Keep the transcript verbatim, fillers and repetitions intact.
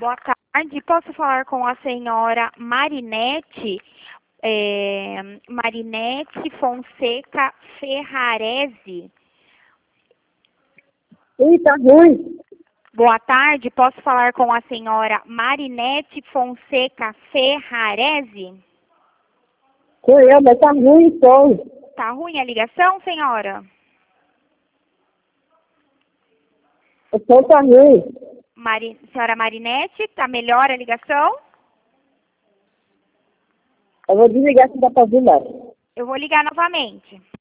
Boa tarde, posso falar com a senhora Marinete, é, Marinete Fonseca Ferrarese? Ih, tá ruim. Boa tarde, posso falar com a senhora Marinete Fonseca Ferrarese? Sou eu, mas tá ruim o som. Tá ruim a ligação, senhora? O som tá ruim. Mari, senhora Marinete, tá melhor a ligação? Eu vou desligar se dá pra ouvir mais. Eu vou ligar novamente.